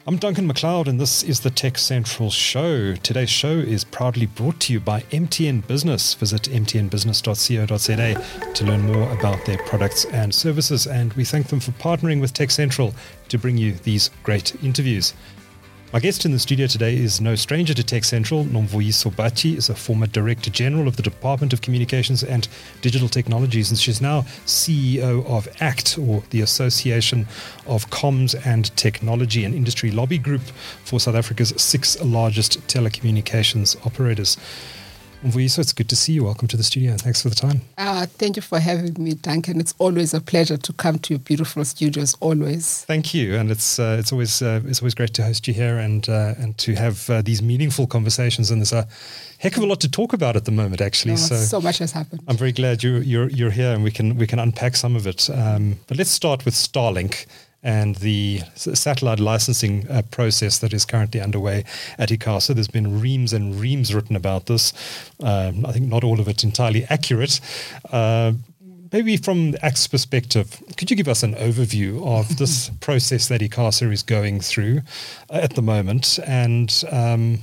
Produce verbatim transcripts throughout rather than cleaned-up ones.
I'm Duncan McLeod, and this is the Tech Central Show. Today's show is proudly brought to you by M T N Business. Visit m t n business dot co dot z a to learn more about their products and services, and we thank them for partnering with Tech Central to bring you these great interviews. My guest in the studio today is no stranger to Tech Central. Nomvuyiso Bachi is a former Director General of the Department of Communications and Digital Technologies, and she's now C E O of ACT, or the Association of Comms and Technology, an industry lobby group for South Africa's six largest telecommunications operators. Nomvuyiso, it's good to see you. Welcome to the studio, and thanks for the time. Uh, thank you for having me, Duncan. It's always a pleasure to come to your beautiful studios, always. Thank you, and it's uh, it's always uh, it's always great to host you here and uh, and to have uh, these meaningful conversations. And there's a heck of a lot to talk about at the moment, actually. No, so so much has happened. I'm very glad you're you're you're here, and we can we can unpack some of it. Um, but let's start with Starlink and the satellite licensing uh, process that is currently underway at ICASA. There's been reams and reams written about this. Um, I think not all of it entirely accurate. Uh, maybe from ACT's perspective, could you give us an overview of this process that ICASA is going through uh, at the moment, and um,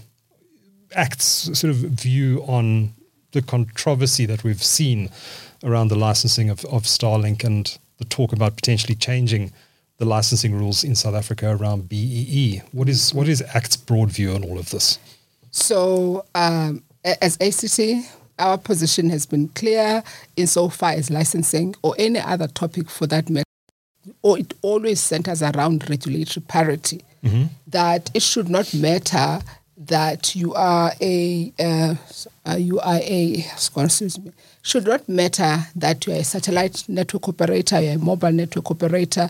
ACT's sort of view on the controversy that we've seen around the licensing of, of Starlink and the talk about potentially changing the licensing rules in South Africa around B E E. What is what is ACT's broad view on all of this? So, um, as A C T, our position has been clear insofar as licensing or any other topic for that matter, or it always centers around regulatory parity. Mm-hmm. That it should not matter that you are a uh, you are a excuse me should not matter that you are a satellite network operator, you're a mobile network operator.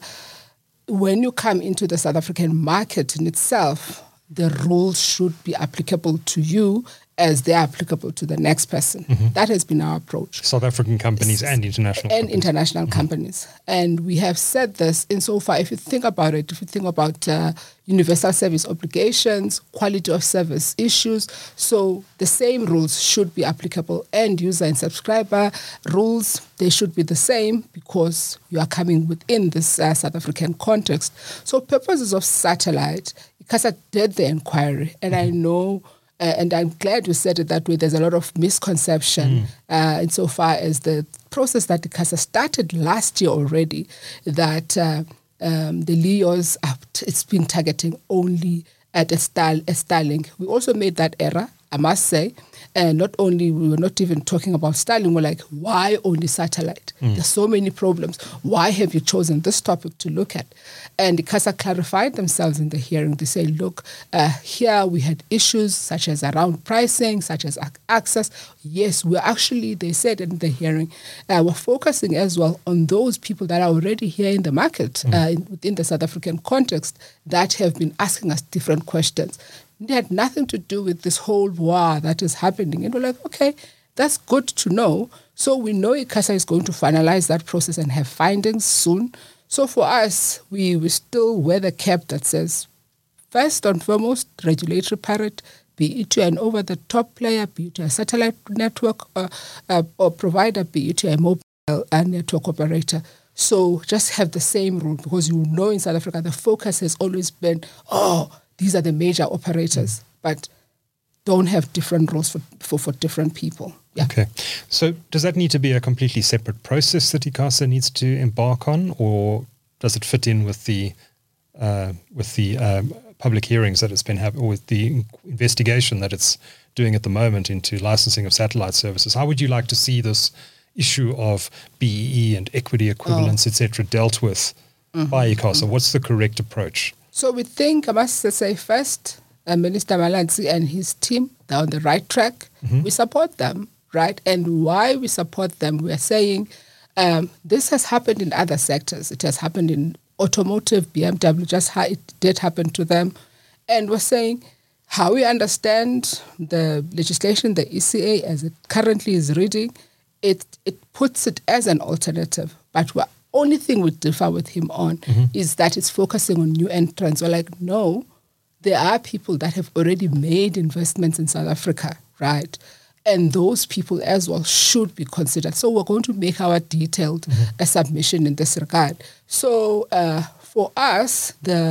When you come into the South African market in itself, the rules should be applicable to you as they are applicable to the next person. Mm-hmm. That has been our approach. South African companies and international and companies. international Mm-hmm. companies. And we have said this insofar, if you think about it, if you think about uh, universal service obligations, quality of service issues, so the same rules should be applicable. End user and subscriber rules, they should be the same because you are coming within this uh, South African context. So purposes of satellite, ICASA did the inquiry, and mm-hmm. I know Uh, and I'm glad you said it that way. There's a lot of misconception mm. uh, insofar as the process that ICASA started last year already, that uh, um, the L E Os, are, it's been targeting only at a Star, a Starlink. We also made that error, I must say. And not only, we were not even talking about Starlink, we're like, why only satellite? Mm. There's so many problems. Why have you chosen this topic to look at? And ICASA clarified themselves in the hearing. They say, look, uh, here we had issues such as around pricing, such as ac- access. Yes, we're actually, they said in the hearing, uh, we're focusing as well on those people that are already here in the market, mm. uh, in, within the South African context, that have been asking us different questions. It had nothing to do with this whole war that is happening. And we're like, okay, that's good to know. So we know ICASA is going to finalize that process and have findings soon. So for us, we, we still wear the cap that says, first and foremost, regulatory parity, be it to an over-the-top player, be it to a satellite network uh, uh, or provider, be it to a mobile uh, network operator. So just have the same rule, because you know in South Africa, the focus has always been, oh, these are the major operators, mm. but don't have different rules for, for, for different people. Yeah. Okay. So does that need to be a completely separate process that ICASA needs to embark on, or does it fit in with the uh, with the um, public hearings that it's been having, or with the investigation that it's doing at the moment into licensing of satellite services? How would you like to see this issue of B E E and equity equivalence, oh. et cetera, dealt with mm-hmm. by ICASA? Mm-hmm. What's the correct approach? So we think, I must say first, uh, Minister Malatsi and his team, they're on the right track. Mm-hmm. We support them, right? And why we support them, we are saying um, this has happened in other sectors. It has happened in automotive, B M W, just how it did happen to them. And we're saying how we understand the legislation, the E C A, as it currently is reading, it, it puts it as an alternative. But we're only thing we differ with him on mm-hmm. is that it's focusing on new entrants. We're like, no, there are people that have already made investments in South Africa, right? And those people as well should be considered. So we're going to make our detailed mm-hmm. uh, submission in this regard. So uh, for us, the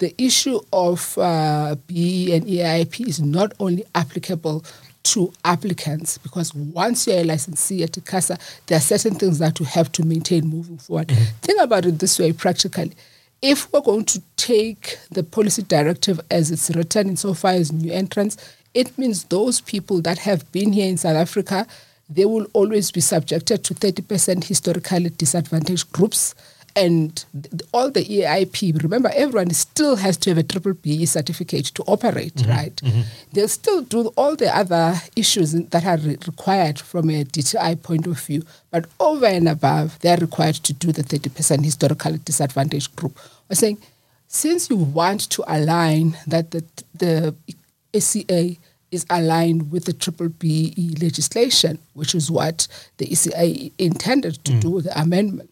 the issue of uh, B E and E I P is not only applicable to applicants, because once you're a licensee at ICASA, there are certain things that you have to maintain moving forward. Mm-hmm. Think about it this way practically. If we're going to take the policy directive as it's written insofar as new entrants, it means those people that have been here in South Africa, they will always be subjected to thirty percent historically disadvantaged groups. And th- all the E I P, remember, everyone still has to have a triple B E certificate to operate, mm-hmm. right? Mm-hmm. They'll still do all the other issues that are re- required from a D T I point of view. But over and above, they're required to do the thirty percent historically disadvantaged group. We're saying, since you want to align that the, the A C A is aligned with the triple B E legislation, which is what the E C A intended to mm. do with the amendment,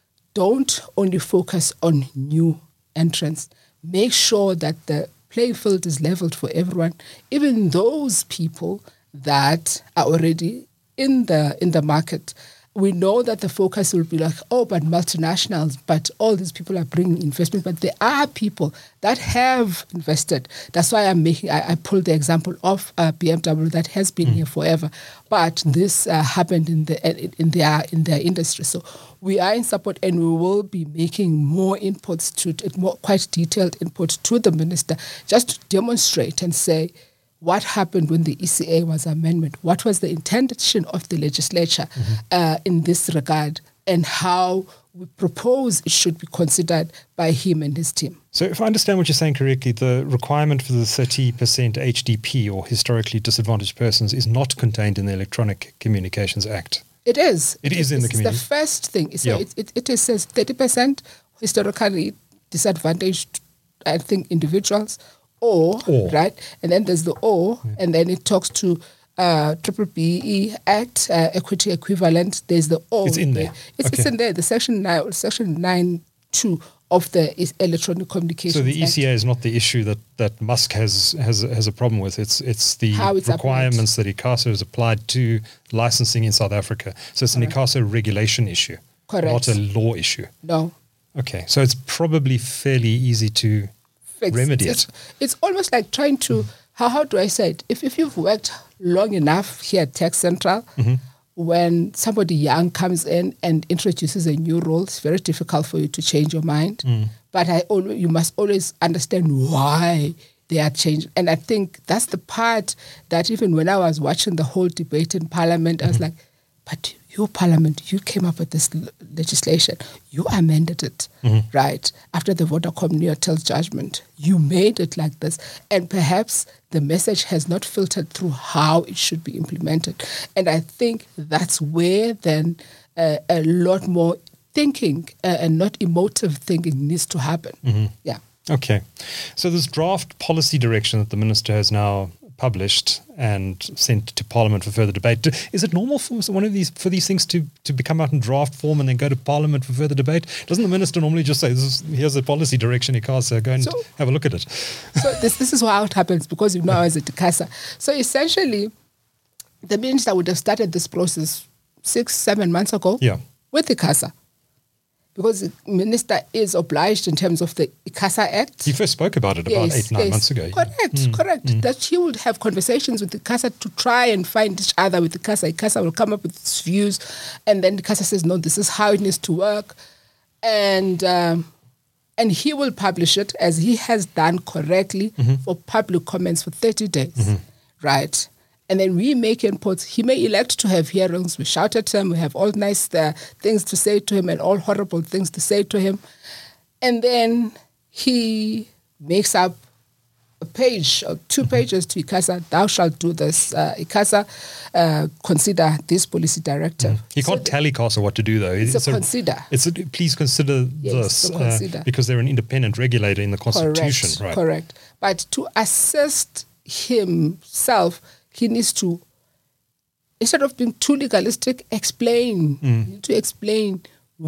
don't only focus on new entrants. Make sure that the playing field is leveled for everyone, even those people that are already in the in the market. We know that the focus will be like, oh, but multinationals, but all these people are bringing investment. But there are people that have invested. That's why I'm making, I, I pulled the example of uh, B M W that has been mm. here forever. But this uh, happened in the in their in their industry. So we are in support, and we will be making more inputs to more quite detailed input to the minister, just to demonstrate and say, what happened when the E C A was amendment? What was the intention of the legislature mm-hmm. uh, in this regard, and how we propose it should be considered by him and his team? So if I understand what you're saying correctly, the requirement for the thirty percent H D P, or historically disadvantaged persons, is not contained in the Electronic Communications Act. It is. It, it is in the community. It's the first thing. So yeah. it, it, it says thirty percent historically disadvantaged, I think, individuals, Or, or, right? And then there's the or, yeah. and then it talks to uh, Triple B E Act, uh, equity equivalent. There's the or. It's in there. It's, okay. it's in there, the section nine, section nine two of the Electronic Communications So the E C A Act. is not the issue that, that Musk has, has has a problem with. It's it's the it's requirements applied. that ICASA has applied to licensing in South Africa. So it's an Correct. ICASA regulation issue, Correct. not a law issue. No. Okay, so it's probably fairly easy to Fix. remedy it's, it. It's almost like trying to, mm. how, how do I say it? If, if you've worked long enough here at Tech Central, mm-hmm. when somebody young comes in and introduces a new rule, it's very difficult for you to change your mind. Mm. But I always, you must always understand why they are changing. And I think that's the part that even when I was watching the whole debate in Parliament, mm-hmm. I was like, but your Parliament, you came up with this l- legislation. You amended it, mm-hmm. right? After the Vodacom Neotel judgment, you made it like this. And perhaps the message has not filtered through how it should be implemented. And I think that's where then uh, a lot more thinking uh, and not emotive thinking needs to happen. Mm-hmm. Yeah. Okay. So this draft policy direction that the minister has now published and sent to Parliament for further debate. Is it normal for one of these for these things to, to become out in draft form and then go to Parliament for further debate? Doesn't the minister normally just say, this is, here's a policy direction, ICASA, go and so, have a look at it? So this this is how it happens, because you know I was at ICASA. So essentially, the minister would have started this process six, seven months ago yeah. with ICASA. Because the minister is obliged in terms of the ICASA Act. He first spoke about it about yes, eight, nine yes. months ago. Correct, mm, correct. Mm. That he would have conversations with ICASA to try and find each other with ICASA. ICASA will come up with its views, and then ICASA says, no, this is how it needs to work. And um, and he will publish it, as he has done correctly, mm-hmm. for public comments for thirty days, mm-hmm. right? And then we make inputs. He may elect to have hearings. We shout at him. We have all nice uh, things to say to him and all horrible things to say to him. And then he makes up a page or two mm-hmm. pages to ICASA. Thou shalt do this. Uh, ICASA, uh, consider this policy directive. Mm. He can't so tell ICASA what to do, though. It's, it's a, a consider. It's a, please consider yes, this consider. Uh, because they're an independent regulator in the Constitution. Correct, right? Correct. But to assist himself, he needs to, instead of being too legalistic, explain, mm. to explain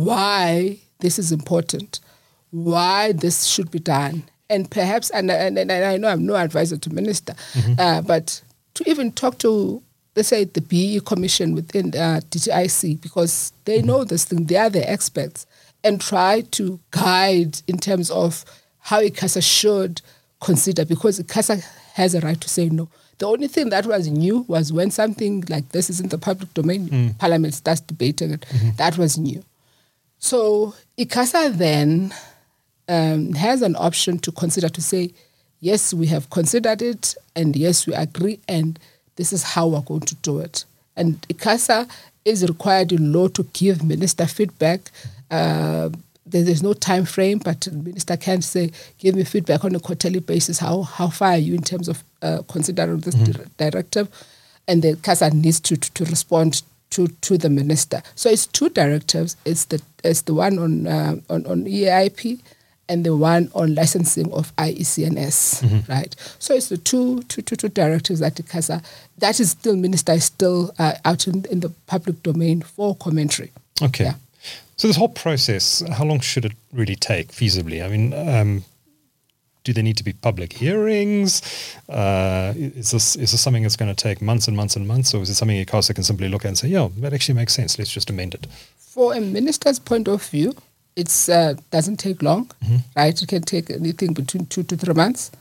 why this is important, why this should be done. And perhaps, and, and, and I know I'm no advisor to minister, mm-hmm. uh, but to even talk to, let's say, the B E E Commission within uh, D T I C, because they mm-hmm. know this thing, they are the experts, and try to guide in terms of how ICASA should consider, because ICASA has a right to say no. The only thing that was new was when something like this is in the public domain, mm. Parliament starts debating it. Mm-hmm. That was new. So ICASA then um, has an option to consider, to say, yes, we have considered it, and yes, we agree, and this is how we're going to do it. And ICASA is required in law to give minister feedback. Uh, there, there's no time frame, but the minister can say, give me feedback on a quarterly basis. How how far are you in terms of uh, considering this mm-hmm. di- directive? And the ICASA needs to, to, to respond to, to the minister. So it's two directives. It's the it's the one on uh, on, on E A I P and the one on licensing of I E C N S, mm-hmm. right? So it's the two, two, two, two directives that ICASA, that is still, minister is still uh, out in, in the public domain for commentary. Okay. Yeah. So this whole process, how long should it really take, feasibly? I mean, um, do there need to be public hearings? Uh, is this is this something that's going to take months and months and months, or is it something ICASA can simply look at and say, yeah, that actually makes sense, let's just amend it? For a minister's point of view, it uh, doesn't take long, mm-hmm. right? It can take anything between two to three months.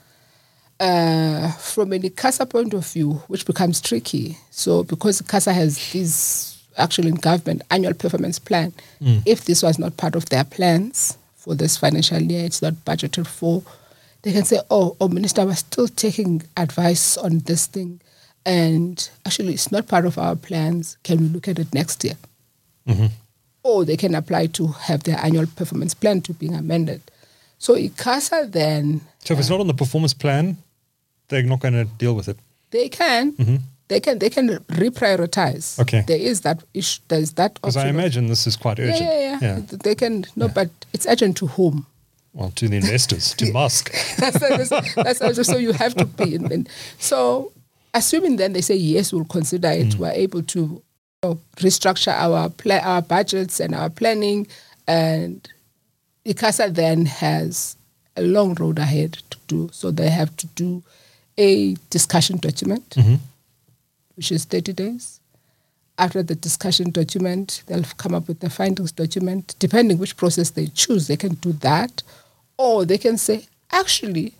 Uh, from an ICASA point of view, which becomes tricky, so because ICASA has this, actually in government, annual performance plan, mm. if this was not part of their plans for this financial year, it's not budgeted for, they can say, oh, oh, Minister, we're still taking advice on this thing, and actually it's not part of our plans. Can we look at it next year? Mm-hmm. Or they can apply to have their annual performance plan to being amended. So ICASA then... So if it's uh, not on the performance plan, they're not going to deal with it? They can. Mm-hmm. They can They can reprioritize. Okay. There is that issue. There is that option. Because I imagine of, this is quite urgent. Yeah, yeah, yeah. yeah. They can... No, yeah. But it's urgent to whom? Well, to the investors, to Musk. that's, that's, that's also, so you have to be in, in. So assuming then they say, yes, we'll consider it, mm. we're able to you know, restructure our pla- our budgets and our planning, and ICASA then has a long road ahead to do. So they have to do a discussion document, mm-hmm. which is thirty days. After the discussion document, they'll come up with the findings document. Depending which process they choose, they can do that. Or they can say, actually,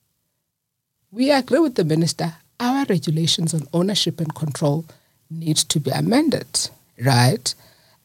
we agree with the minister, our regulations on ownership and control need to be amended, right?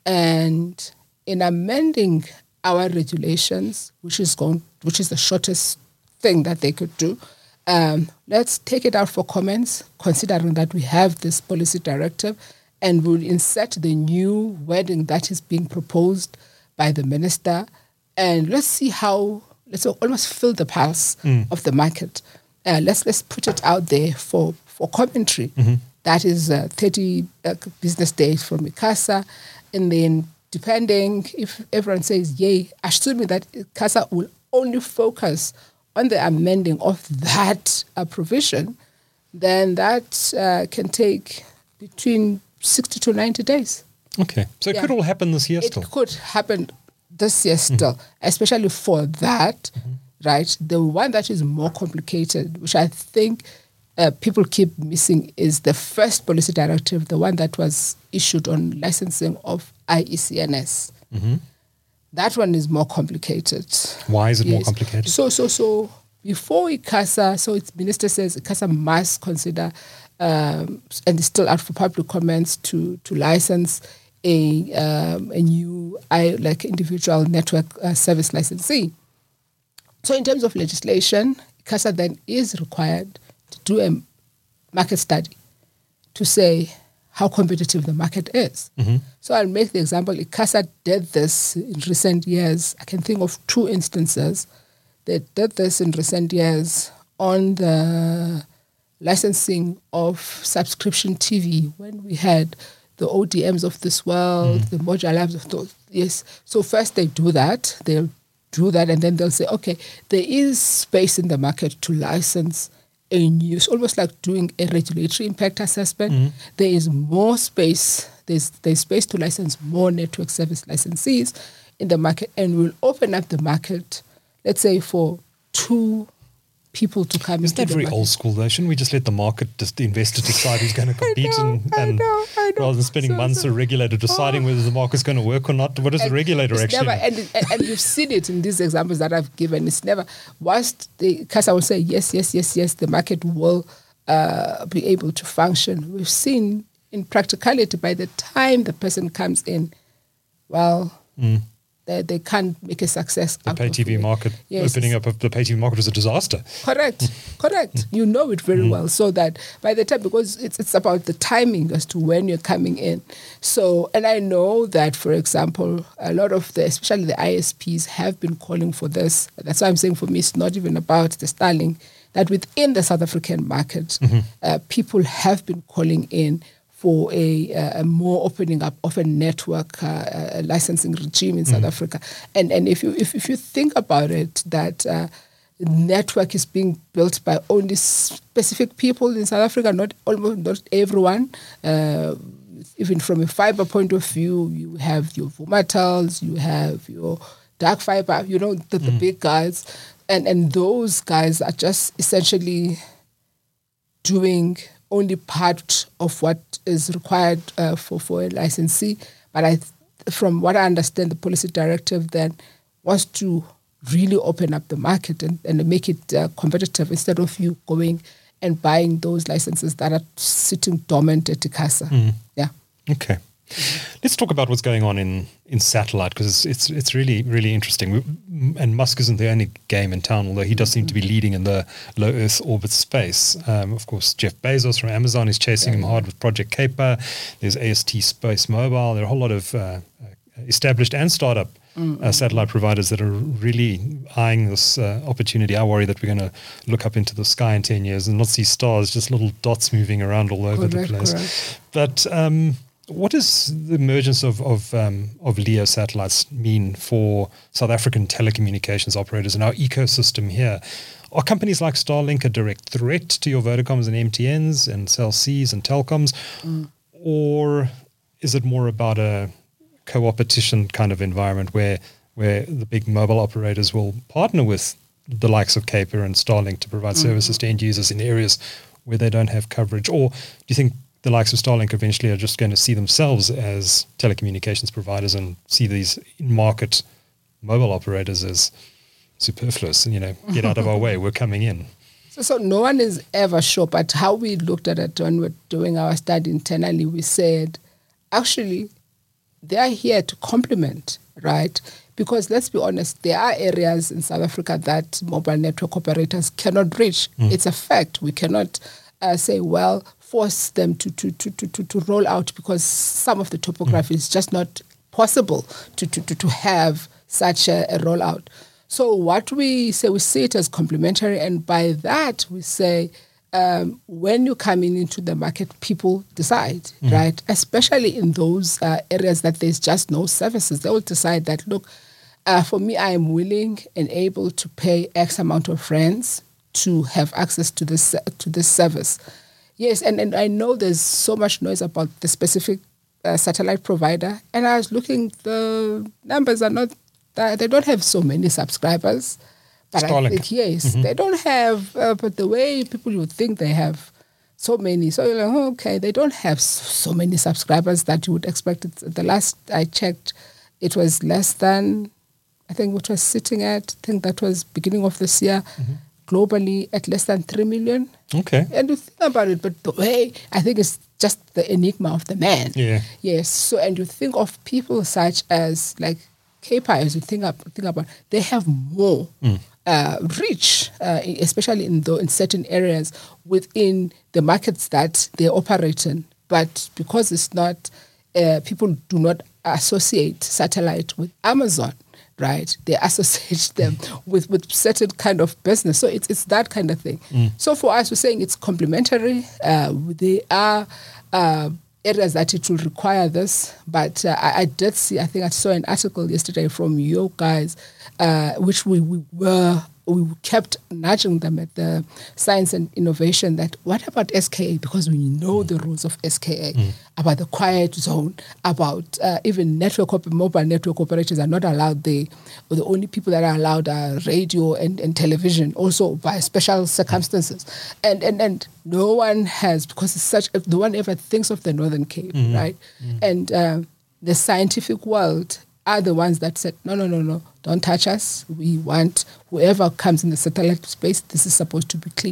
And in amending our regulations, which is going, which is the shortest thing that they could do, um, let's take it out for comments, considering that we have this policy directive, and we'll insert the new wording that is being proposed by the minister, and let's see how, let's almost feel the pulse mm. of the market. Uh, let's let's put it out there for, for commentary. Mm-hmm. That is uh, thirty uh, business days from ICASA, and then depending if everyone says yay, assuming that ICASA will only focus on the amending of that uh, provision, then that uh, can take between sixty to ninety days. Okay. So it yeah. could all happen this year it still? It could happen this year still, mm-hmm. especially for that, mm-hmm. right? The one that is more complicated, which I think uh, people keep missing, is the first policy directive, the one that was issued on licensing of I E C N S. Mm-hmm. That one is more complicated. Why is it yes. more complicated? So, so, so before ICASA, so its minister says ICASA must consider, um, and it's still out for public comments, to to license a um, a new I like individual network uh, service licensee. So, in terms of legislation, ICASA then is required to do a market study to say how competitive the market is. Mm-hmm. So I'll make the example, ICASA did this in recent years. I can think of two instances. They did this in recent years on the licensing of subscription T V when we had the O D Ms of this world, mm. the Moja Labs of those. Yes. So first they do that. They'll do that and then they'll say, okay, there is space in the market to license a new, it's almost like doing a regulatory impact assessment. Mm-hmm. There is more space, there's there's space to license more network service licensees in the market, and we'll open up the market, let's say, for two people to come Isn't into that the very market. old school though? Shouldn't we just let the market, just the investor decide who's going to compete know, and, I and know, I know. rather than spending So- months so- a regulator deciding Oh. whether the market's going to work or not? What does the And regulator it's actually never, do? and, and, and you've seen it in these examples that I've given. It's never, whilst the CASA will say, yes, yes, yes, yes, the market will uh, be able to function. We've seen in practicality, by the time the person comes in, well, Mm. they, they can't make a success The out pay of T V it. market, Yes, opening up of the pay T V market was a disaster. Correct, correct. You know it very well. So that by the time, because it's it's about the timing as to when you're coming in. So, and I know that, for example, a lot of the, especially the I S Ps, have been calling for this. That's why I'm saying for me, it's not even about the Starlink. That within the South African market, uh, people have been calling in for a, a more opening up of a network uh, a licensing regime in South Africa. And and if you if, if you think about it, that uh, network is being built by only specific people in South Africa, not almost not everyone. Uh, even from a fiber point of view, you have your Vumatels, you have your dark fiber, you know, the, the big guys. And and those guys are just essentially doing only part of what is required uh, for, for a licensee. But I, from what I understand, the policy directive then wants to really open up the market and, and make it uh, competitive instead of you going and buying those licenses that are sitting dormant at ICASA. Mm. Yeah. Okay. Let's talk about what's going on in, in satellite, because it's, it's it's really, really interesting. We, and Musk isn't the only game in town, although he does seem to be leading in the low Earth orbit space. Um, of course, Jeff Bezos from Amazon is chasing yeah, him hard with Project Kuiper. There's A S T Space Mobile. There are a whole lot of uh, established and startup mm-hmm. uh, satellite providers that are really eyeing this uh, opportunity. I worry that we're going to look up into the sky in ten years and not see stars, just little dots moving around all over correct, the place. Correct. But um, what does the emergence of of, um, of LEO satellites mean for South African telecommunications operators and our ecosystem here? Are companies like Starlink a direct threat to your Vodacoms and M T Ns and Cell Cs and Telcoms? Mm. Or is it more about a co-opetition kind of environment where where the big mobile operators will partner with the likes of Kuiper and Starlink to provide mm-hmm. services to end users in areas where they don't have coverage? Or do you think the likes of Starlink eventually are just going to see themselves as telecommunications providers and see these in-market mobile operators as superfluous and, you know, get out of our way, we're coming in? So, so no one is ever sure, but how we looked at it when we're doing our study internally, we said, actually, they are here to complement, right? Because let's be honest, there are areas in South Africa that mobile network operators cannot reach. Mm. It's a fact. We cannot uh, say, well, force them to, to, to, to, to roll out because some of the topography mm. is just not possible to, to, to, to have such a, a rollout. So what we say, we see it as complementary, and by that we say um, when you're coming into the market, people decide, mm. right? Especially in those uh, areas that there's just no services. They will decide that, look, uh, for me, I am willing and able to pay X amount of rands to have access to this to this service. Yes, and, and I know there's so much noise about the specific uh, satellite provider, and I was looking, the numbers are not, uh, they don't have so many subscribers. But Starlink. I think, yes, mm-hmm. they don't have, uh, but the way people would think they have so many. So you're like, oh, okay, they don't have so many subscribers that you would expect. It. The last I checked, it was less than, I think it was sitting at, I think that was beginning of this year, mm-hmm. globally at less than three million. Okay. And you think about it, but the way, I think it's just the enigma of the man. Yeah. Yes. So, and you think of people such as like Kuiper, as you think, up, think about, they have more mm. uh, reach, uh, especially in, the, in certain areas within the markets that they operate in. But because it's not, uh, people do not associate satellite with Amazon, right? They associate them with, with certain kind of business. So it's it's that kind of thing. Mm. So for us, we're saying it's complementary. Uh, they are uh, areas that it will require this. But uh, I, I did see, I think I saw an article yesterday from your guys, uh, which we, we were we kept nudging them at the science and innovation that what about S K A? Because we know the rules of S K A, mm. about the quiet zone, about uh, even network op- mobile network operators are not allowed there. Or the only people that are allowed are radio and, and television, also by special circumstances. Mm. And, and and no one has, because it's such, no one ever thinks of the Northern Cape, mm. right? Mm. And uh, the scientific world are the ones that said, no, no, no, no, don't touch us. We want whoever comes in the satellite space, this is supposed to be clean.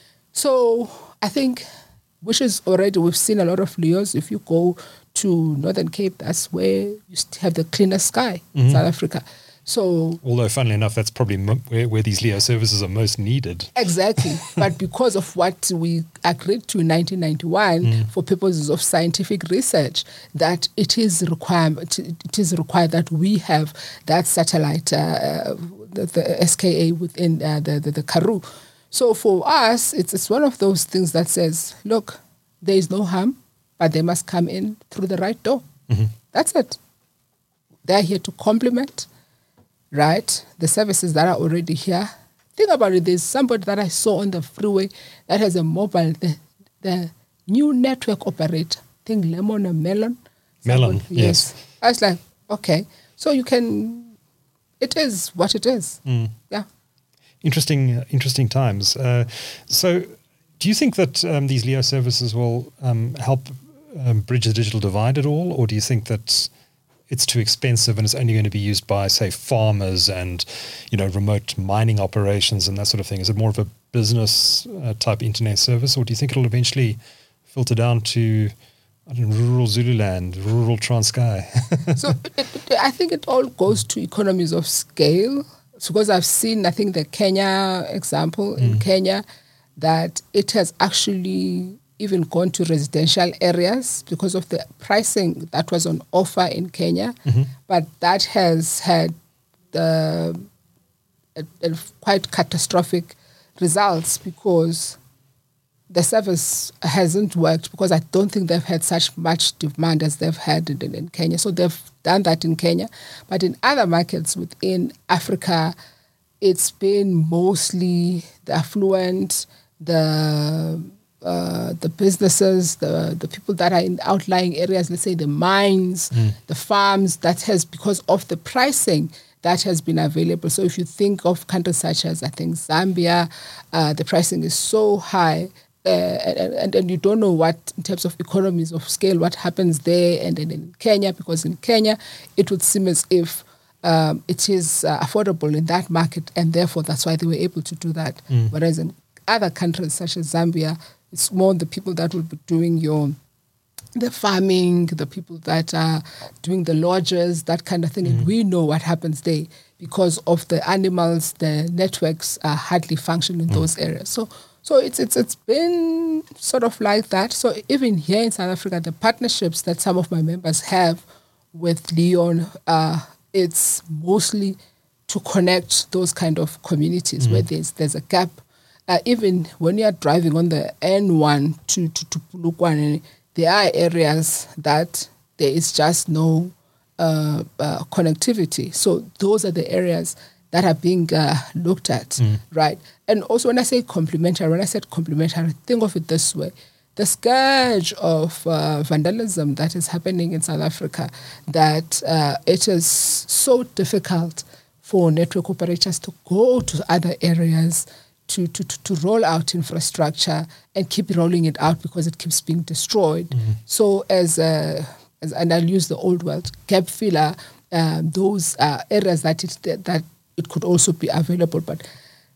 So I think, which is already, we've seen a lot of LEOs. If you go to Northern Cape, that's where you have the cleanest sky in mm-hmm. South Africa. So, although, funnily enough, that's probably mo- where, where these LEO services are most needed. Exactly. But because of what we agreed to in nineteen ninety-one mm. for purposes of scientific research, that it is requirement, it is required that we have that satellite, uh, the, the S K A within uh, the, the, the Karoo. So for us, it's, it's one of those things that says, look, there is no harm, but they must come in through the right door. Mm-hmm. That's it. They're here to complement, right, the services that are already here. Think about it. There's somebody that I saw on the freeway that has a mobile, the, the new network operator. I think Lemon or Melon. Melon, somebody, yes. yes. I was like, okay. So you can, it is what it is. Mm. Yeah. Interesting, uh, interesting times. Uh, so do you think that um, these LEO services will um, help um, bridge the digital divide at all? Or do you think that it's too expensive and it's only going to be used by, say, farmers and, you know, remote mining operations and that sort of thing? Is it more of a business uh, type internet service, or do you think it'll eventually filter down to, I don't know, rural Zululand, rural Transkei? So it, it, I think it all goes to economies of scale. So because I've seen, I think the Kenya example in mm. Kenya, that it has actually even gone to residential areas because of the pricing that was on offer in Kenya. Mm-hmm. But that has had the, a, a quite catastrophic results because the service hasn't worked, because I don't think they've had such much demand as they've had in, in Kenya. So they've done that in Kenya. But in other markets within Africa, it's been mostly the affluent, the Uh, the businesses, the the people that are in outlying areas, let's say the mines, mm. the farms, that has, because of the pricing that has been available. So if you think of countries such as, I think, Zambia, uh, the pricing is so high, uh, and, and you don't know what, in terms of economies of scale, what happens there and then in Kenya, because in Kenya, it would seem as if um, it is uh, affordable in that market, and therefore that's why they were able to do that. Mm. Whereas in other countries such as Zambia, it's more the people that will be doing your, the farming, the people that are doing the lodges, that kind of thing. Mm. And we know what happens there because of the animals, the networks are hardly function in mm. those areas. So so it's it's it's been sort of like that. So even here in South Africa, the partnerships that some of my members have with Leon, uh, it's mostly to connect those kind of communities mm. where there's there's a gap. Uh, even when you are driving on the N one to, to, to Polokwane, there are areas that there is just no uh, uh, connectivity. So those are the areas that are being uh, looked at, mm. right? And also when I say complementary, when I said complementary, think of it this way. The scourge of uh, vandalism that is happening in South Africa, that uh, it is so difficult for network operators to go to other areas To, to, to roll out infrastructure and keep rolling it out because it keeps being destroyed. Mm-hmm. So as, a, as and I'll use the old word, gap filler, um, those uh, areas that it, that it could also be available. But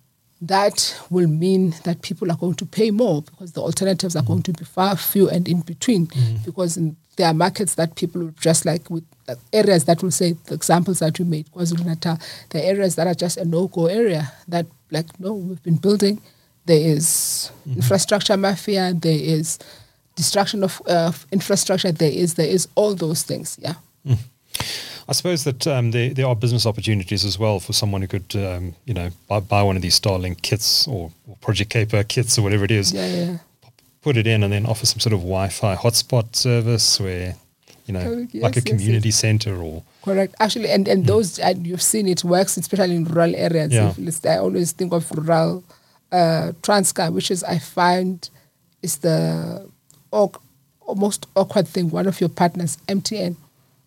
that will mean that people are going to pay more because the alternatives are mm-hmm. going to be far few and in between. Mm-hmm. Because in, there are markets that people will just like with uh, areas that will say, the examples that we made, KwaZulu-Natal, the areas that are just a no-go area that, like, no, we've been building. There is mm-hmm. infrastructure mafia. There is destruction of uh, infrastructure. There is there is all those things. Yeah. Mm. I suppose that um, there there are business opportunities as well for someone who could, um, you know, buy, buy one of these Starlink kits or, or Project Caper kits or whatever it is. Yeah, yeah. Put it in and then offer some sort of Wi-Fi hotspot service where you know, Correct, yes, like a yes, community yes. center or... Correct. Actually, and, and those, and you've seen it works, especially in rural areas. Yeah. If let's- I always think of rural uh, Transkei, which is, I find, is the awk- most awkward thing. One of your partners, M T N,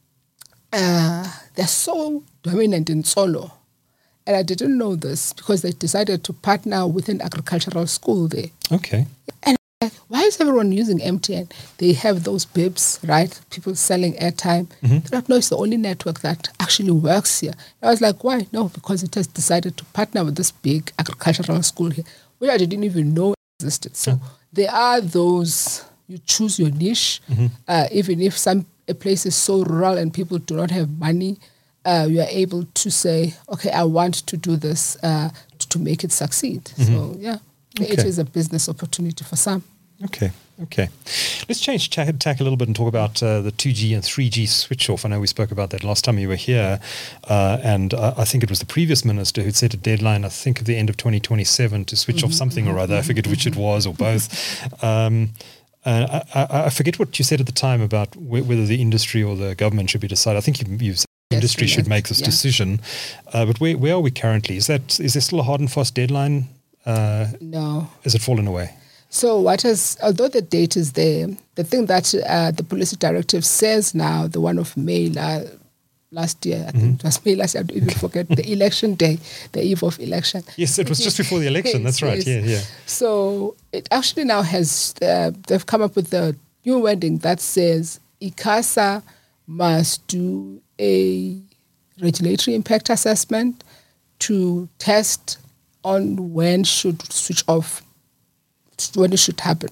uh, they're so dominant in Solo. And I didn't know this because they decided to partner with an agricultural school there. Okay. And like, why is everyone using M T N? They have those bibs, right? People selling airtime. Mm-hmm. They're like, no, it's the only network that actually works here. I was like, why? No, because it has decided to partner with this big agricultural school here, which I didn't even know existed. So Yeah. there are those, you choose your niche, Mm-hmm. uh, even if some a place is so rural and people do not have money, uh, you are able to say, okay, I want to do this uh, to, to make it succeed. So, yeah, it Okay. is a business opportunity for some. Okay, okay. Let's change tack, tack a little bit and talk about uh, the two G and three G switch off. I know we spoke about that last time you were here, uh, and uh, I think it was the previous minister who'd set a deadline, I think, of the end of twenty twenty-seven to switch off something or other. I forget which it was or both. Um, uh, I, I, I forget what you said at the time about wh- whether the industry or the government should be decided. I think you, you said the Yes, industry we should did, make this yeah. decision. Uh, but where, where are we currently? Is that is there still a hard and fast deadline? Uh, No. has it fallen away? So what is, although the date is there, the thing that uh, the policy directive says now, the one of May la- last year, I think it was May last year, I don't even forget, the election day, the eve of election. Yes, it was just before the election. That's right. Yes, Yeah, yes. yeah. So it actually now has, uh, they've come up with the new wording that says ICASA must do a regulatory impact assessment to test on when should switch off, when it should happen.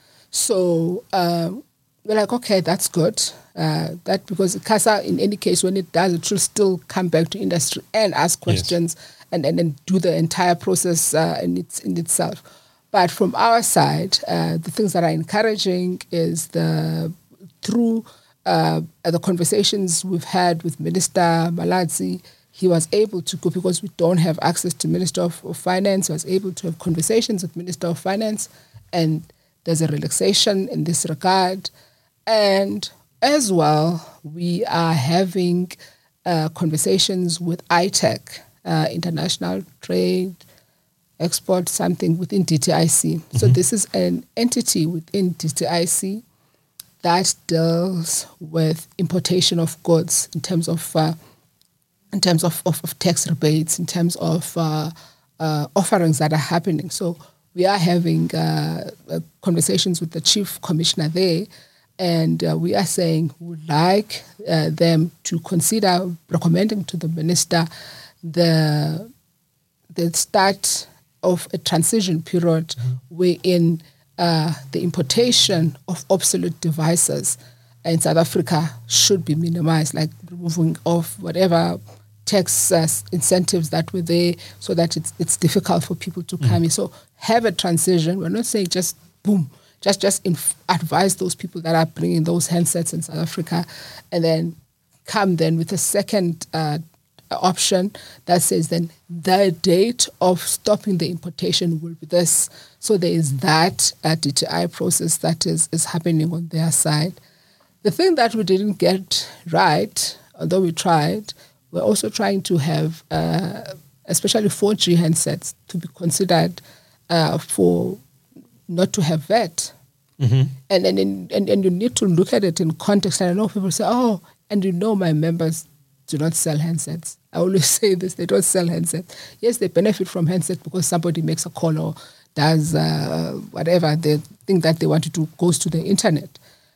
So um, we're like, okay, that's good. Uh, that because ICASA, in any case, when it does, it will still come back to industry and ask questions and, and then do the entire process uh, in, its, in itself. But from our side, uh, the things that are encouraging is the through uh, the conversations we've had with Minister Malatsi, he was able to go, because we don't have access to Minister of, of Finance, he was able to have conversations with Minister of Finance, and there's a relaxation in this regard. And as well, we are having uh, conversations with I T E C, uh, International Trade, Export, something within D T I C. Mm-hmm. So this is an entity within D T I C that deals with importation of goods in terms of uh, in terms of, of, of tax rebates, in terms of uh, uh, offerings that are happening. So we are having uh, uh, conversations with the chief commissioner there, and uh, we are saying we would like uh, them to consider recommending to the minister the the start of a transition period mm-hmm. wherein uh, the importation of obsolete devices in South Africa should be minimized, like removing off whatever tax uh, incentives that were there, so that it's it's difficult for people to mm. come in. So have a transition. We're not saying just boom, just just inf- advise those people that are bringing those handsets in South Africa, and then come then with a second uh, option that says then the date of stopping the importation will be this. So there is that uh, D T I process that is, is happening on their side. The thing that we didn't get right, although we tried, we're also trying to have, uh, especially four G handsets, to be considered uh, for not to have V A T. Mm-hmm. And, and, and and you need to look at it in context. And I know people say, oh, and you know my members do not sell handsets. I always say this, they don't sell handsets. Yes, they benefit from handsets because somebody makes a call or does uh, whatever they think that they want to do, goes to the internet.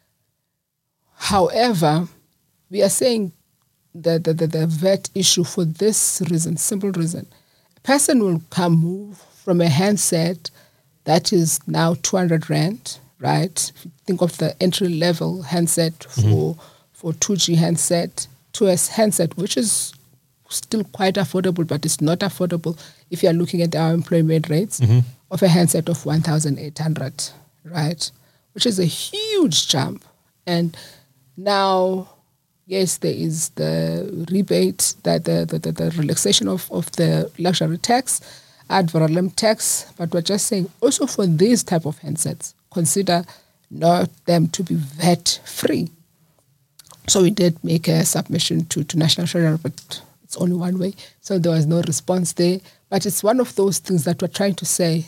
However, we are saying the, the, the, the V A T issue for this reason, simple reason. A person will come move from a handset that is now two hundred rand, right? If you think of the entry-level handset for, mm-hmm. for two G handset to a handset, which is still quite affordable, but it's not affordable if you're looking at our employment rates mm-hmm. of a handset of one thousand eight hundred, right? Which is a huge jump. And now, yes, there is the rebate, that the, the, the, the relaxation of, of the luxury tax, ad valorem tax, but we're just saying also for these type of handsets, consider not them to be V A T free. So we did make a submission to, to National Treasury, but it's only one way. So there was no response there. But it's one of those things that we're trying to say,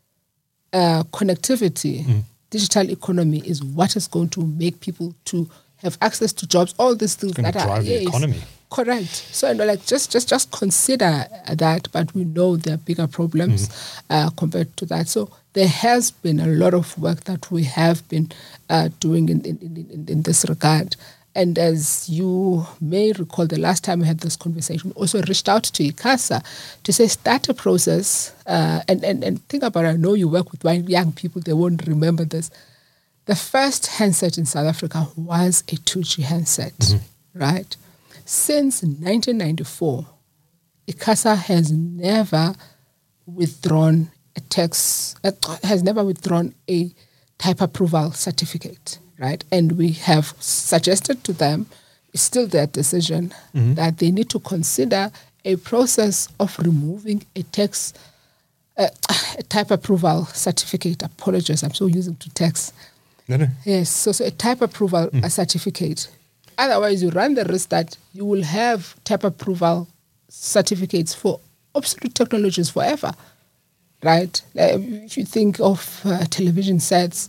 uh, connectivity, mm. digital economy is what is going to make people to have access to jobs, all these things that drive are the yes, economy. Correct. So and like just just just consider that, but we know there are bigger problems mm. uh, compared to that. So there has been a lot of work that we have been uh, doing in in, in in this regard. And as you may recall, the last time we had this conversation, we also reached out to ICASA to say start a process uh, and, and, and think about it. I know you work with young people, they won't remember this. The first handset in South Africa was a two G handset, mm-hmm. right? Since nineteen ninety-four, ICASA has never withdrawn a tax, uh, has never withdrawn a type approval certificate. Right, and we have suggested to them, it's still their decision, mm-hmm. that they need to consider a process of removing a tax, uh, a type approval certificate. Apologies, I'm so used to tax. No, no. Yes, so, so a type approval mm. a certificate. Otherwise, you run the risk that you will have type approval certificates for obsolete technologies forever. Right? Uh, if you think of uh, television sets,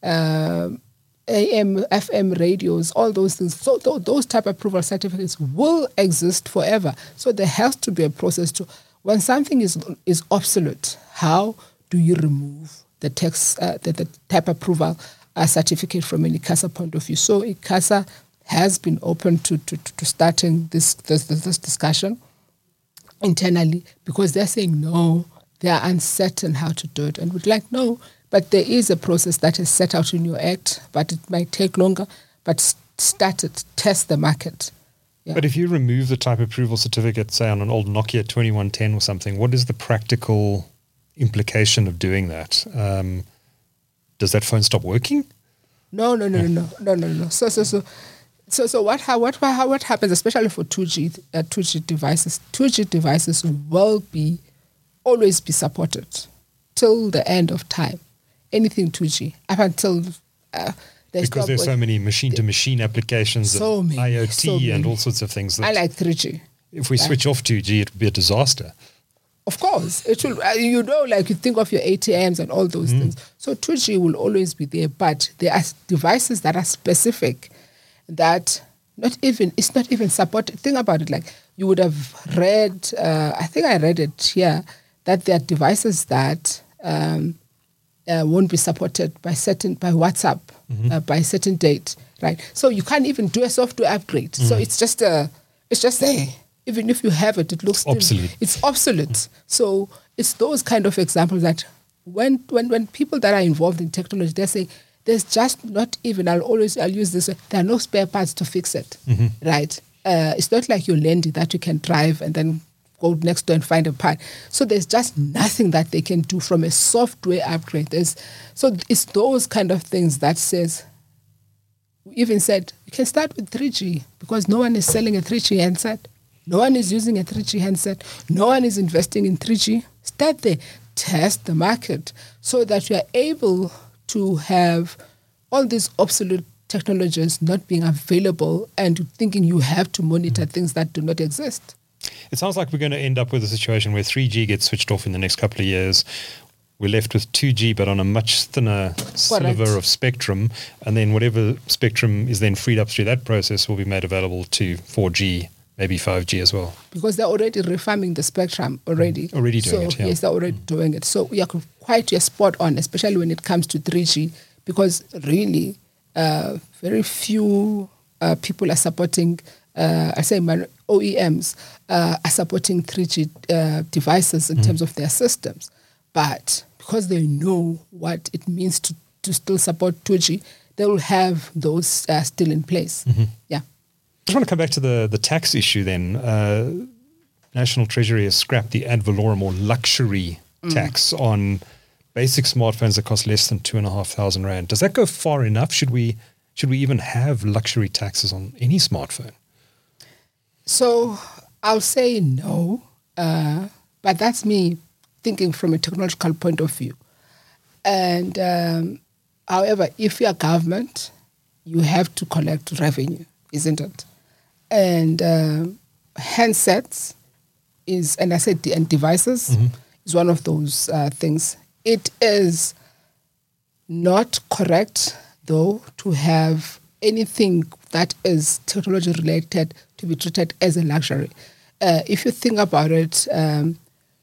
uh, A M, F M radios, all those things. So th- those type of approval certificates will exist forever. So there has to be a process to, when something is is obsolete, how do you remove the tax, uh, the, the type approval uh, certificate from an ICASA point of view? So ICASA has been open to to, to starting this this, this discussion internally because they're saying no, they are uncertain how to do it, and we'd like no. But there is a process that is set out in your act, but it might take longer. But start it, test the market. Yeah. But if you remove the type approval certificate, say on an old Nokia twenty-one ten or something, what is the practical implication of doing that? Um, does that phone stop working? No, no, no, yeah. no, no, no, no. So, so, so, so, so what? How, what? How, what happens, especially for two G, uh, two G devices? two G devices will be always be supported till the end of time. Anything two G up until uh, because there's so many machine-to-machine applications, so and many, I O T so and many. all sorts of things. That I like three G. If we right? switch off two G, it would be a disaster. Of course, it will. Uh, you know, like you think of your A T Ms and all those mm. things. So two G will always be there, but there are devices that are specific that not even it's not even supported. Think about it. Like you would have read. Uh, I think I read it here that there are devices that. Um, Uh, won't be supported by certain by WhatsApp mm-hmm. uh, by a certain date, right? So you can't even do a software upgrade. Mm-hmm. So it's just a, it's just there. Even if you have it, it looks it's obsolete. Still, it's obsolete. Mm-hmm. So it's those kind of examples that when when when people that are involved in technology, they say there's just not even. I'll always I'll use this. There are no spare parts to fix it, mm-hmm. right? Uh, it's not like your Landy that you can drive and then go next door and find a part. So there's just nothing that they can do from a software upgrade. There's, so it's those kind of things that says, we even said, you can start with three G because no one is selling a three G handset. No one is using a three G handset. No one is investing in three G. Start there. Test the market so that you are able to have all these obsolete technologies not being available and thinking you have to monitor mm-hmm. things that do not exist. It sounds like we're going to end up with a situation where three G gets switched off in the next couple of years. We're left with two G, but on a much thinner sliver right. of spectrum. And then whatever spectrum is then freed up through that process will be made available to four G, maybe five G as well. Because they're already refarming the spectrum already. Already doing so, it, yeah. Yes, they're already mm. doing it. So you're quite you're spot on, especially when it comes to three G, because really uh, very few uh, people are supporting Uh, I say my O E Ms uh, are supporting three G uh, devices in mm. terms of their systems. But because they know what it means to, to still support two G, they will have those uh, still in place. Mm-hmm. Yeah. I just want to come back to the, the tax issue then. Uh, National Treasury has scrapped the ad valorem or luxury mm. tax on basic smartphones that cost less than two and a half thousand rand. Does that go far enough? Should we should we even have luxury taxes on any smartphone? So I'll say no, uh, but that's me thinking from a technological point of view. And um, however, if you're government, you have to collect revenue, isn't it? And uh, handsets is, and I said, and devices mm-hmm. is one of those uh, things. It is not correct, though, to have anything that is technology related to be treated as a luxury. Uh, if you think about it, um,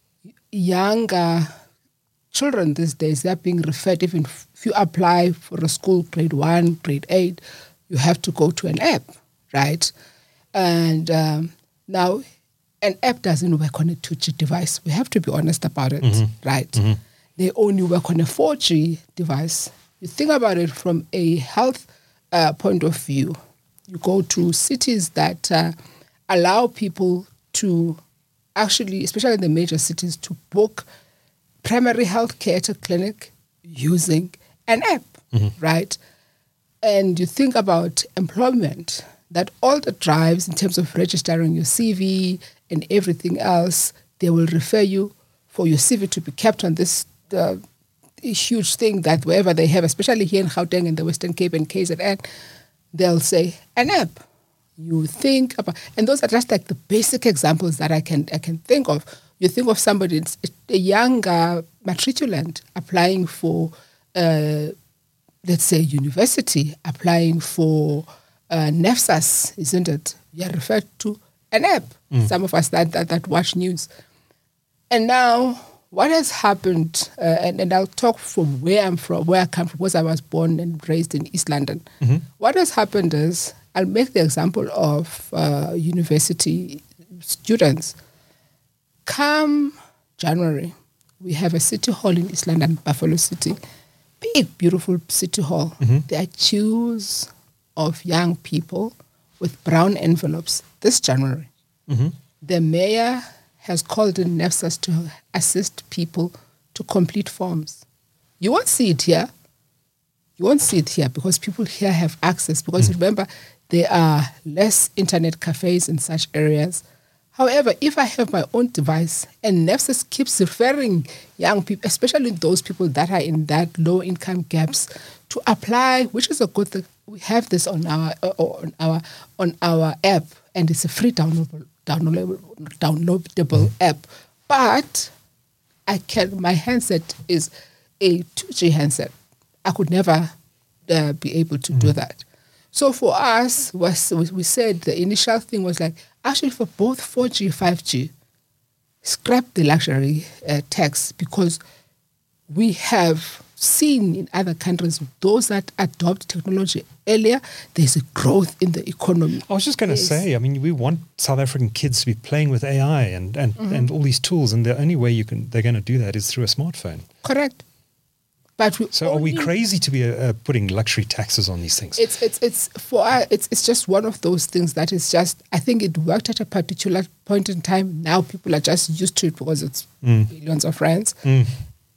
younger children these days, they're being referred, even if you apply for a school, grade one, grade eight, you have to go to an app, right? And um, now, an app doesn't work on a two G device. We have to be honest about it, mm-hmm. right? Mm-hmm. They only work on a four G device. You think about it from a health uh, point of view. You go to cities that uh, allow people to actually, especially in the major cities, to book primary health care at a clinic using an app, mm-hmm. right? And you think about employment, that all the drives in terms of registering your C V and everything else, they will refer you for your C V to be kept on this uh, huge thing that wherever they have, especially here in Gauteng and the Western Cape and K Z N, they'll say an app. You think about, and those are just like the basic examples that I can I can think of. You think of somebody, a young uh, matriculant applying for, uh, let's say, university, applying for uh, NEFSAS, isn't it? You're referred to an app. Mm. Some of us that, that that watch news. And now, what has happened, uh, and, and I'll talk from where I'm from, where I come from, because I was born and raised in East London. Mm-hmm. What has happened is, I'll make the example of uh, university students. Come January, we have a city hall in East London, Buffalo City. Big, beautiful city hall. Mm-hmm. There are queues of young people with brown envelopes this January. Mm-hmm. The mayor has called in NEFSAS to assist people to complete forms. You won't see it here. You won't see it here because people here have access. Because mm. remember, there are less internet cafes in such areas. However, if I have my own device and NEFSAS keeps referring young people, especially those people that are in that low income gaps, to apply, which is a good thing. We have this on our uh, on our on our app, and it's a free downloadable downloadable, downloadable app. But I can. My handset is a two G handset. I could never uh, be able to mm. do that. So for us, was we said the initial thing was like, actually for both four G, five G, scrap the luxury uh, tax, because we have seen in other countries, those that adopt technology earlier, there's a growth in the economy. I was just going to yes. say, I mean, we want South African kids to be playing with A I and, and, mm-hmm. and all these tools, and the only way you can they're going to do that is through a smartphone. Correct. But we so are we crazy to be uh, putting luxury taxes on these things? It's it's it's for us, it's it's just one of those things that is just, I think it worked at a particular point in time. Now people are just used to it because it's mm. billions of rands. Mm.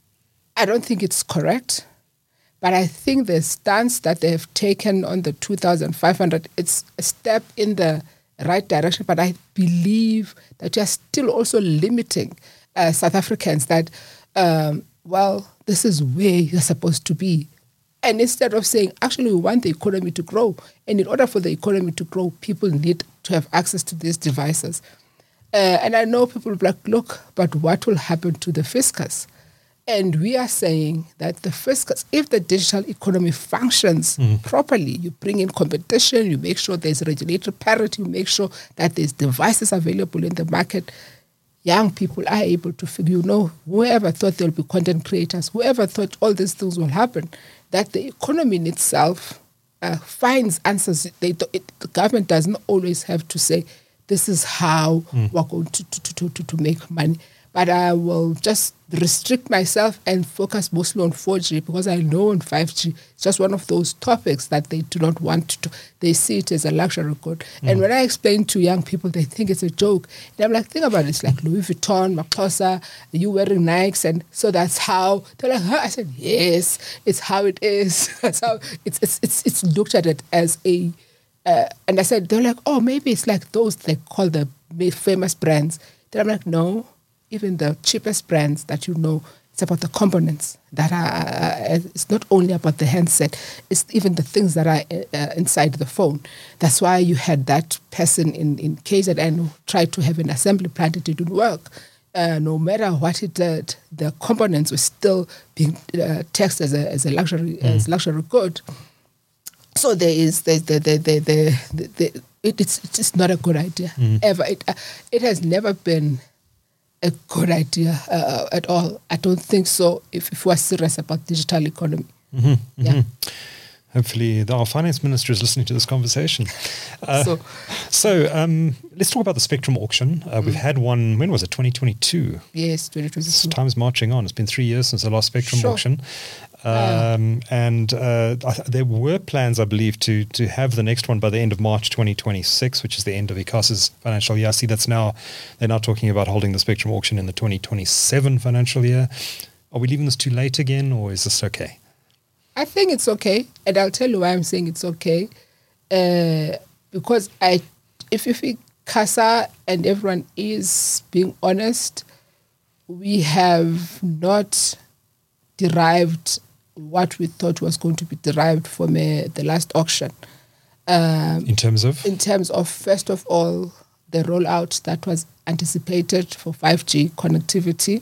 I don't think it's correct, but I think the stance that they have taken on the two thousand five hundred, it's a step in the right direction. But I believe that you're still also limiting uh, South Africans that, um, well, this is where you're supposed to be. And instead of saying, actually, we want the economy to grow, and in order for the economy to grow, people need to have access to these devices. Uh, and I know people will be like, look, but what will happen to the fiscus? And we are saying that the fiscus, if the digital economy functions mm. properly, you bring in competition, you make sure there's regulatory parity, you make sure that there's devices available in the market, young people are able to figure, you know, whoever thought there'll be content creators, whoever thought all these things will happen, that the economy in itself uh, finds answers. They do, it, the government doesn't always have to say, this is how mm. we're going to, to, to, to, to make money. But I will just restrict myself and focus mostly on four G, because I know on five G, it's just one of those topics that they do not want to, they see it as a luxury good. Mm. And when I explain to young people, they think it's a joke. And I'm like, think about it. It's like Louis Vuitton, Makosa, you wearing Nikes. And so that's how, they're like, huh? I said, yes, it's how it is. That's how it's, it's, it's, it's looked at it as a, uh, and I said, they're like, oh, maybe it's like those they call the famous brands. Then I'm like, no. Even the cheapest brands that you know, It's about the components that are, uh, it's not only about the handset, it's even the things that are uh, inside the phone. That's why you had that person in, in K Z N who tried to have an assembly plant, it didn't work. Uh, no matter what it did, the components were still being uh, taxed as a, as a luxury mm. as luxury good. So there is the the the the, the, the, the it, it's it's not a good idea mm. ever. It uh, it has never been a good idea uh, at all. I don't think so. If, if we're serious about digital economy, mm-hmm, yeah. Mm-hmm. Hopefully, the, our finance minister is listening to this conversation. Uh, so, so um, let's talk about the spectrum auction. Uh, mm. We've had one. When was it? twenty twenty-two. Yes, twenty twenty-two. Time's marching on. It's been three years since the last spectrum sure. auction. Um, uh. And uh, there were plans, I believe, to to have the next one by the end of March twenty twenty-six, which is the end of ICASA's financial year. I see that's now, they're now talking about holding the spectrum auction in the twenty twenty-seven financial year. Are we leaving this too late again, or is this okay? I think it's okay, and I'll tell you why I'm saying it's okay. Uh, because I, if if ICASA and everyone is being honest, we have not derived what we thought was going to be derived from uh, the last auction. Um, in terms of? In terms of, first of all, the rollout that was anticipated for five G connectivity,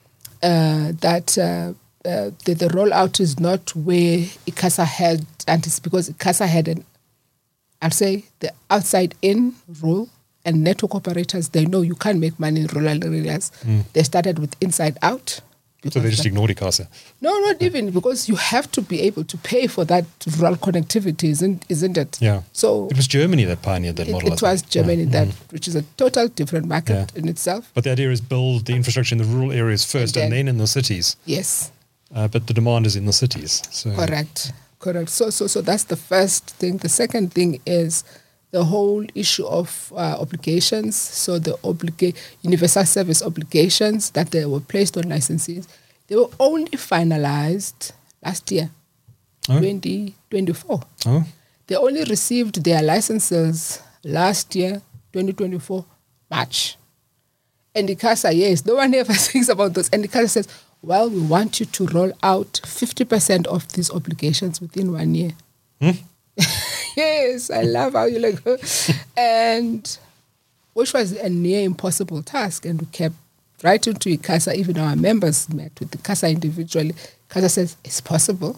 uh, that uh, uh, the, the rollout is not where ICASA had anticipated, because ICASA had an, I'd say, the outside-in rule, and network operators, they know you can't make money in rural areas. Mm. They started with inside-out. So they just ignored ICASA? No, not yeah. even, because you have to be able to pay for that rural connectivity, isn't isn't it? Yeah. So it was Germany that pioneered that it, model. It was Germany, yeah. that mm. which is a total different market yeah. in itself. But the idea is build the infrastructure in the rural areas first and then, and then in the cities. Yes. Uh, but the demand is in the cities. So. Correct. Correct. So, so, so that's the first thing. The second thing is the whole issue of uh, obligations. So the obliga- universal service obligations that they were placed on licensees, they were only finalized last year, oh. twenty twenty-four. Oh. They only received their licenses last year, twenty twenty-four, March. And ICASA, yes, no one ever thinks about those. And ICASA says, well, we want you to roll out fifty percent of these obligations within one year. Hmm? Yes, I love how you like, and which was a near impossible task. And we kept writing to ICASA, even our members met with ICASA individually. ICASA says, it's possible.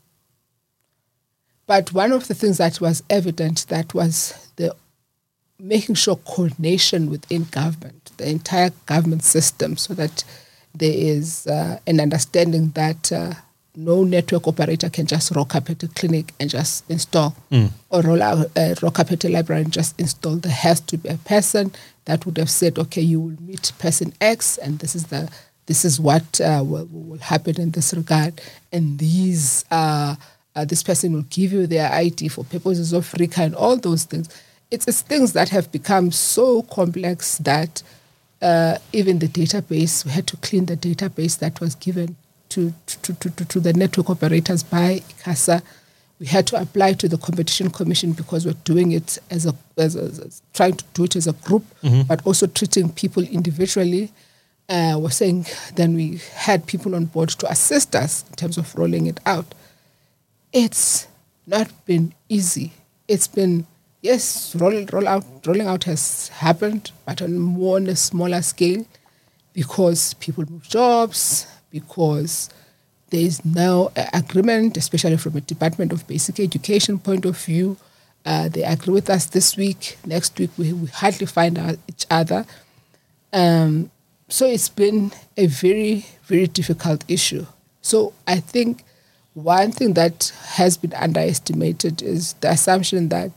But one of the things that was evident, that was the making sure coordination within government, the entire government system, so that there is uh, an understanding that uh, no network operator can just rock up at a clinic and just install, mm. or roll out, uh, rock up at a library and just install. There has to be a person that would have said, okay, you will meet person X, and this is the this is what uh, will, will happen in this regard, and these uh, uh, this person will give you their I D for purposes of RICA and all those things. It's, it's things that have become so complex that uh, even the database, we had to clean the database that was given to to, to, to, to the network operators by ICASA. We had to apply to the Competition Commission because we're doing it as a, as a as trying to do it as a group, mm-hmm. but also treating people individually. Uh, we're saying then we had people on board to assist us in terms of rolling it out. It's not been easy. It's been, yes, roll, roll out, rolling out has happened, but on more on a smaller scale, because people move jobs, because there is now an agreement, especially from a Department of Basic Education point of view. Uh, they agree with us this week. Next week, we, we hardly find out each other. Um, so it's been a very, very difficult issue. So I think one thing that has been underestimated is the assumption that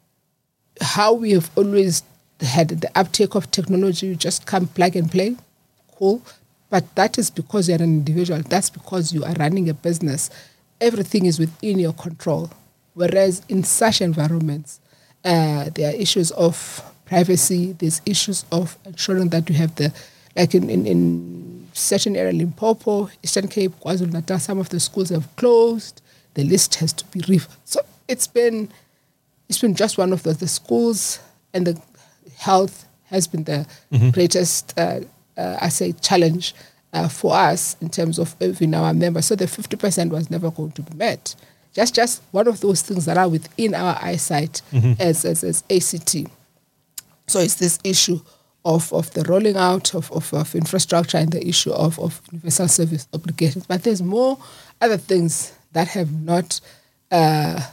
how we have always had the uptake of technology, you just come plug and play, cool. But that is because you're an individual. That's because you are running a business. Everything is within your control. Whereas in such environments, uh, there are issues of privacy. There's issues of ensuring that you have the, like in, in, in certain area, Limpopo, Eastern Cape, KwaZulu-Natal, some of the schools have closed. The list has to be reviewed. So it's been, it's been just one of the, the schools, and the health has been the mm-hmm. greatest uh, Uh, I say challenge uh, for us in terms of even our members. So the fifty percent was never going to be met. Just just one of those things that are within our eyesight mm-hmm. as, as as A C T. So it's this issue of, of the rolling out of, of, of infrastructure and the issue of, of universal service obligations. But there's more other things that have not uh,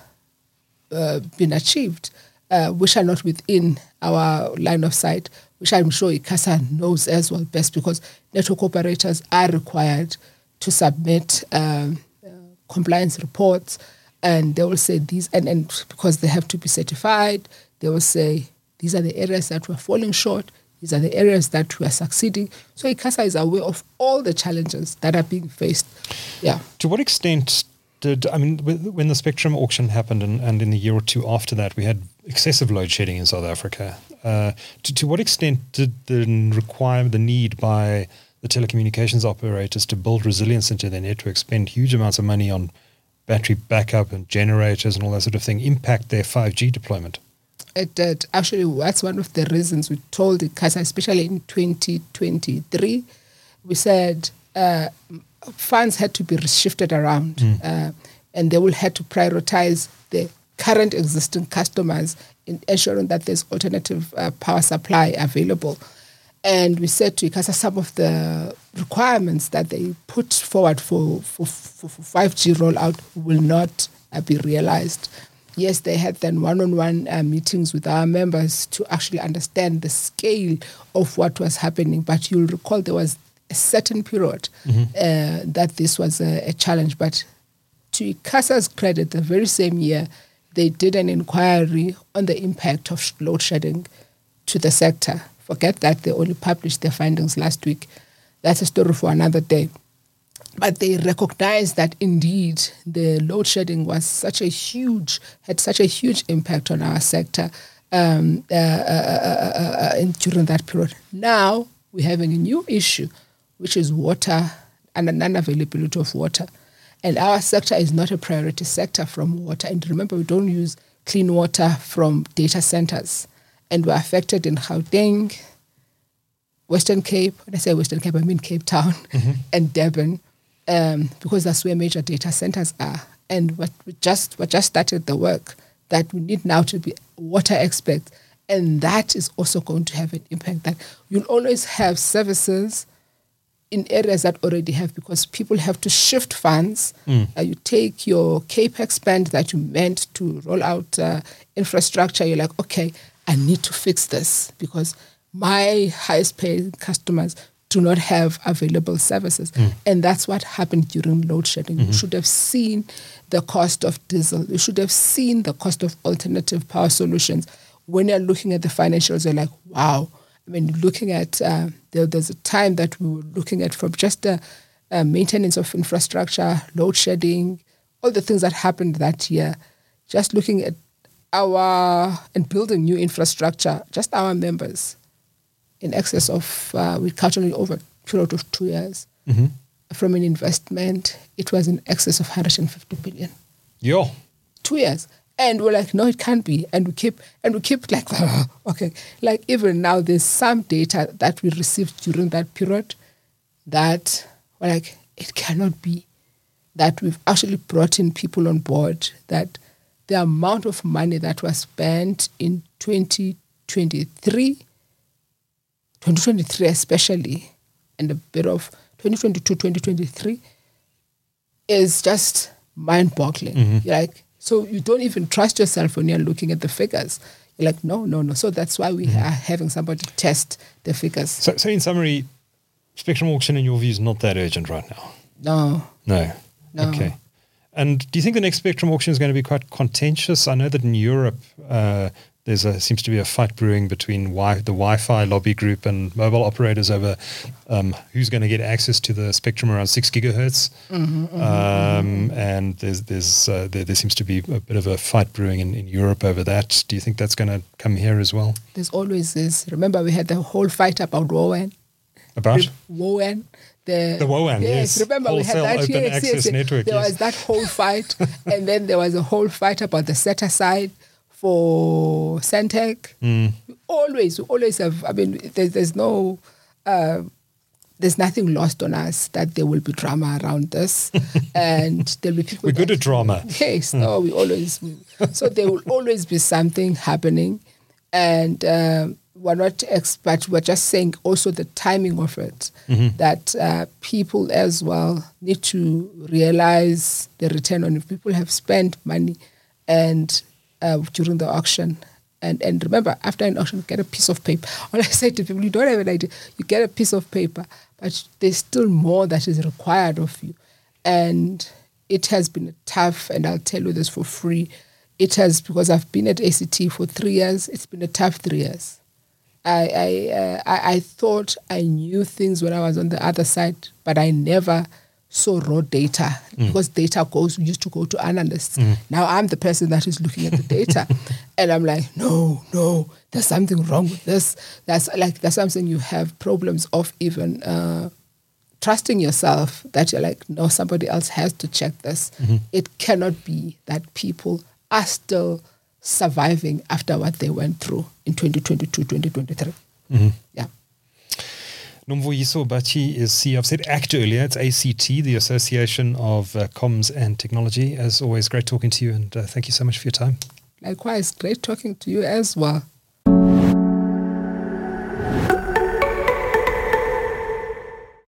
uh, been achieved, uh, which are not within our line of sight, which I'm sure ICASA knows as well best, because network operators are required to submit um, uh, compliance reports, and they will say these, and, and because they have to be certified, they will say these are the areas that we're falling short, these are the areas that we are succeeding. So ICASA is aware of all the challenges that are being faced. Yeah. To what extent did, I mean, when the spectrum auction happened and, and in the year or two after that, we had excessive load shedding in South Africa. Uh, to, to what extent did the require the need by the telecommunications operators to build resilience into their network, spend huge amounts of money on battery backup and generators and all that sort of thing, impact their five G deployment? It did. Actually, that's one of the reasons we told ICASA, especially in twenty twenty-three, we said uh, funds had to be shifted around mm. uh, and they will have to prioritize the current existing customers in ensuring that there's alternative uh, power supply available. And we said to ICASA some of the requirements that they put forward for, for, for, for five G rollout will not uh, be realized. Yes, they had then one-on-one uh, meetings with our members to actually understand the scale of what was happening. But you'll recall there was a certain period mm-hmm. uh, that this was a, a challenge. But to ICASA's credit, the very same year, they did an inquiry on the impact of load shedding to the sector. Forget that they only published their findings last week. That's a story for another day. But they recognized that indeed the load shedding was such a huge, had such a huge impact on our sector um, uh, uh, uh, uh, in, during that period. Now we're having a new issue, which is water and the non-availability of water. And our sector is not a priority sector from water. And remember, we don't use clean water from data centers. And we're affected in Gauteng, Western Cape. When I say Western Cape, I mean Cape Town mm-hmm. and Durban. Um, because that's where major data centers are. And what we just we just started the work that we need now to be water experts. And that is also going to have an impact that you'll always have services in areas that already have, because people have to shift funds. Mm. Uh, you take your CAPEX spend that you meant to roll out uh, infrastructure. You're like, okay, I need to fix this because my highest paid customers do not have available services. Mm. And that's what happened during load shedding. Mm-hmm. You should have seen the cost of diesel. You should have seen the cost of alternative power solutions. When you're looking at the financials, you're like, wow. I mean, looking at, uh, there, there's a time that we were looking at from just the uh, maintenance of infrastructure, load shedding, all the things that happened that year, just looking at our, and building new infrastructure, just our members, in excess of, uh, we calculated over a period of two years. Mm-hmm. From an investment, it was in excess of one hundred fifty billion. Yo. Two years. And we're like, no, it can't be. And we keep, and we keep like, okay. Like even now, there's some data that we received during that period that we're like, it cannot be that we've actually brought in people on board, that the amount of money that was spent in twenty twenty-three, twenty twenty-three especially, and a bit of twenty twenty-two, twenty twenty-three is just mind-boggling. Mm-hmm. You're like, so you don't even trust yourself when you're looking at the figures. You're like, no, no, no. So that's why we mm-hmm. are having somebody test the figures. So, so in summary, spectrum auction, in your view, is not that urgent right now? No. No. No. Okay. And do you think the next spectrum auction is going to be quite contentious? I know that in Europe, uh, There's a seems to be a fight brewing between wi- the Wi-Fi lobby group and mobile operators over um, who's going to get access to the spectrum around six gigahertz. Mm-hmm, mm-hmm, um, mm-hmm. And there's there's uh, there, there seems to be a bit of a fight brewing in, in Europe over that. Do you think that's going to come here as well? There's always this. Remember, we had the whole fight about WOAN. About WOAN. The, the WOAN, yes. yes. Remember, Wholesale we had that open yes, access yes, network. There yes. was that whole fight, and then there was a whole fight about the set aside for Sentech. Mm. We always, we always have, I mean, there's, there's no uh, there's nothing lost on us that there will be drama around this, and there'll be people. We're good that, at drama. Yes, mm. no, we always. We, so there will always be something happening, and um, we're not experts. We're just saying also the timing of it. Mm-hmm. That uh, people as well need to realize the return on it. People have spent money, and uh, during the auction. And and remember, after an auction, get a piece of paper. All I say to people, you don't have an idea. You get a piece of paper, but there's still more that is required of you. And it has been tough, and I'll tell you this for free. It has, because I've been at A C T for three years, it's been a tough three years. I I, uh, I I thought I knew things when I was on the other side, but I never saw raw data, mm. because data goes, we used to go to analysts. Mm. Now I'm the person that is looking at the data. And I'm like, no, no, there's something wrong with this. That's like, that's something you have problems of even uh, trusting yourself, that you're like, no, somebody else has to check this. Mm-hmm. It cannot be that people are still surviving after what they went through in twenty twenty-two, twenty twenty-three. Mm-hmm. Yeah. Nomvuyiso Bachi is C E O. I've said ACT earlier. It's A C T, the Association of uh, Comms and Technology. As always, great talking to you, and uh, thank you so much for your time. Likewise, great talking to you as well.